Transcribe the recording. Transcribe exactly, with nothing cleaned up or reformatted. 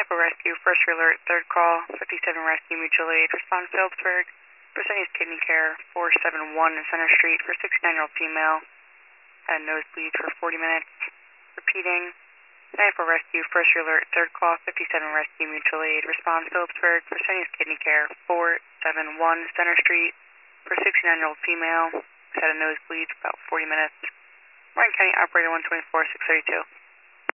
Napa Rescue, first alert, third call, fifty-seven Rescue Mutual Aid, respond Phillipsburg, Fresenius Kidney Care, four seven one Center Street for sixty-nine-year-old female, had nosebleed for forty minutes. Repeating, Napa Rescue, first alert, third call, fifty-seven Rescue Mutual Aid, respond Phillipsburg, Fresenius Kidney Care, four seven one Center Street for sixty-nine-year-old female, had a nosebleed for about forty minutes. Martin County Operator one twenty-four six thirty-two.